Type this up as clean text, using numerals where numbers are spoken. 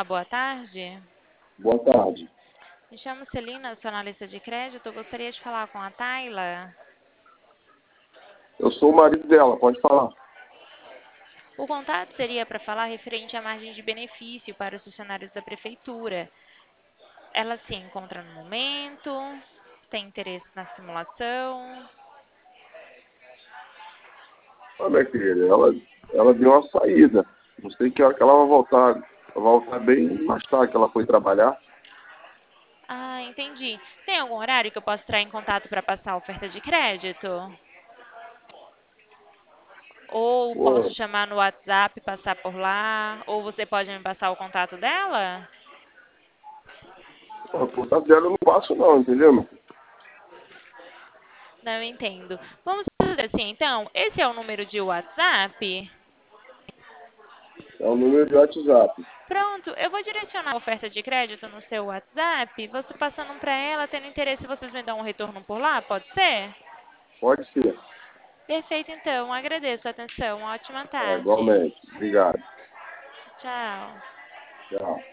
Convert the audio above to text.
Olá, boa tarde. Boa tarde. Me chamo Celina, sou analista de crédito. Eu gostaria de falar com a Tayla. Eu sou o marido dela, pode falar. O contato seria para falar referente à margem de benefício para os funcionários da prefeitura. Ela se encontra no momento, tem interesse na simulação. Ah, minha querida, ela deu uma saída. Não sei que hora que ela vai voltar. Ela vai voltar bem mais tarde que ela foi trabalhar. Ah, entendi. Tem algum horário que eu possa entrar em contato para passar a oferta de crédito? Ou posso Pô, chamar no WhatsApp, passar por lá? Ou você pode me passar o contato dela? o contato dela eu não passo não, entendeu, meu filho? Não entendo. Vamos fazer assim, então. Esse é o número de WhatsApp? É o número de WhatsApp. Pronto, eu vou direcionar a oferta de crédito no seu WhatsApp. Você passando para ela, tendo interesse, vocês me dão um retorno por lá, pode ser? Pode ser. Perfeito, então. Agradeço a atenção. Ótima É, tarde. igualmente. Obrigado. Tchau. Tchau.